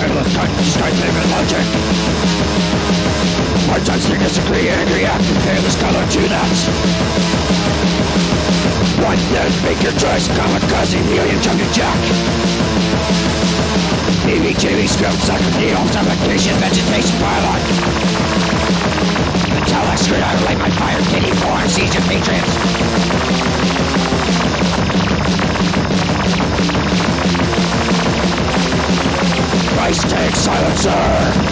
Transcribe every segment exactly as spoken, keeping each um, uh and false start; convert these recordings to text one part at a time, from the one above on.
endless cut, strength and logic. Hard times to disagree and react, compare this color to that. One then make your choice, kamikaze, the alien jumping jack. E V T V script, second needle, suffocation, vegetation, pylon. Metallic screen, I light my fire, kitty, born, siege of patriots. Price tag silencer.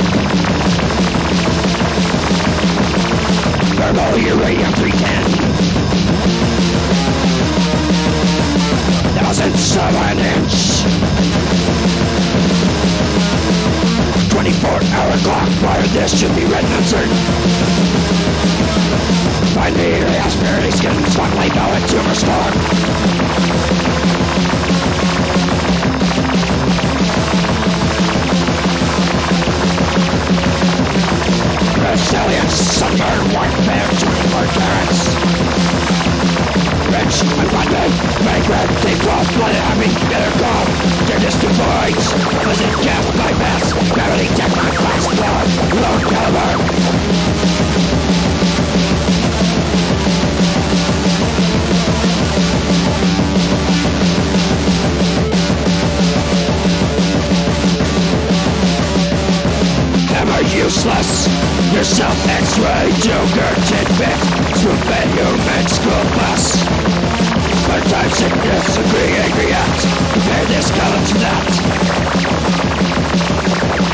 Thermal uranium three ten. Thousand seven inch. Twenty-four hour clock. Fire this should be red and uncertain. Find me asperity skin, spotlight ballot, tumor storm. Brazilian sunburn, white bear, twenty-four carats. Rich, abundant, vagrant, deep cloth, blooded, heavy, bitter cold. They're distant voids. Listen, gas, bypass, gravity, tech, my fast blood, low caliber. Useless. Yourself X-ray, Joker, tidbit, spoon-fed human school bus. Spend time sickness, agree and react. Compare this color to that.